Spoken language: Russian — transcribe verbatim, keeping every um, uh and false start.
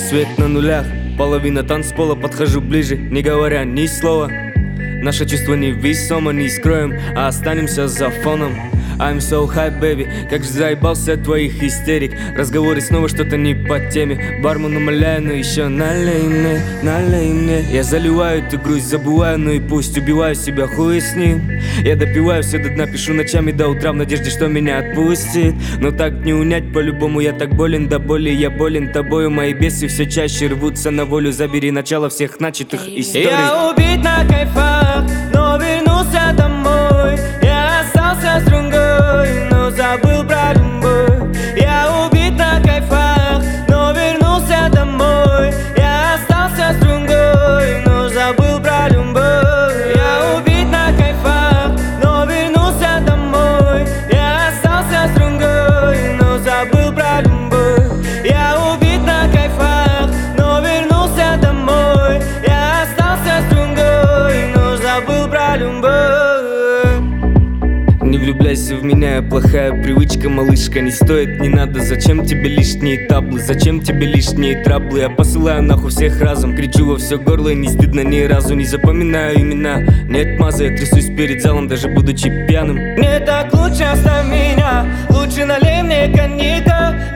свет на нулях, половина танцпола, подхожу ближе, не говоря ни слова. Наше чувство невесомо, не скроем, а останемся за фоном. I'm so high, baby, как же заебался от твоих истерик. Разговоры снова что-то не по теме. Бармен умоляю, но еще налей мне, налей мне. Я заливаю эту грусть, забываю, ну и пусть. Убиваю себя, хуй с ним. Я допиваю все до дна, пишу ночами до утра в надежде, что меня отпустит. Но так не унять по-любому, я так болен до боли. Я болен тобою, мои бесы все чаще рвутся на волю. Забери начало всех начатых историй. Я убит на кайфах, но вернулся домой. Я остался с другой, но забыл про любовь. Я убит на кайфах, но вернулся домой. Я остался с другой, но забыл про любовь. Я убит на кайфах, но вернулся домой. Я остался с другой, но забыл про любовь. Я убит на кайфах, но вернулся домой. Я остался с другой, но забыл про любовь. Не влюбляйся в меня, плохая привычка, малышка. Не стоит, не надо, зачем тебе лишние таблы? Зачем тебе лишние траблы? Я посылаю нахуй всех разом, кричу во все горло и не стыдно ни разу. Не запоминаю имена, нет маза, я трясусь перед залом, даже будучи пьяным. Мне так лучше, оставь меня, лучше налей мне коньяка.